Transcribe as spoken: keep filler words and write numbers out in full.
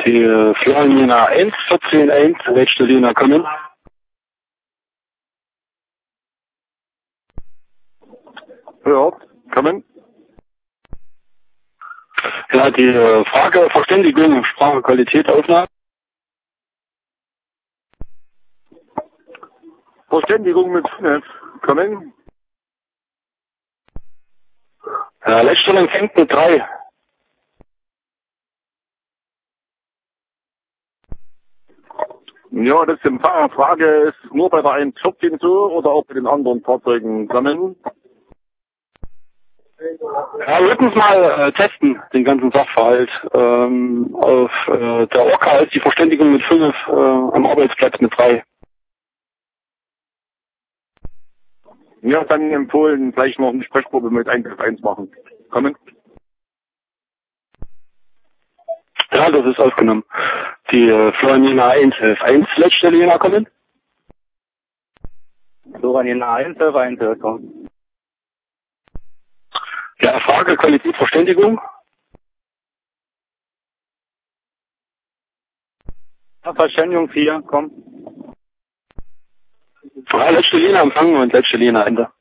Die äh, Floriana eins vierzehn eins, letzte Linie kommen. Ja, kommen. Ja, die äh, Frage Verständigung, Sprache, Qualität, Aufnahme. Verständigung mit fünf. Kommen. Ja, Letztstellung fängt mit drei. Ja, das ist die Frage, ist es nur bei der eins vierzehn so oder auch bei den anderen Fahrzeugen kommen? Ja, wir würden es mal äh, testen, den ganzen Sachverhalt. Ähm, auf äh, der Orca ist die Verständigung mit fünf, äh, am Arbeitsplatz mit drei. Ja, dann empfohlen, gleich noch eine Sprechprobe mit eins eins machen. Kommen. Ja, das ist aufgenommen. Die äh, Floriana eins eins, letzte Linie kommen. Floriana eins eins, komm. Ja, Frage Qualität, Verständigung. Verständigung vier, komm. Ja, letzte Linie empfangen und letzte Linie Ende.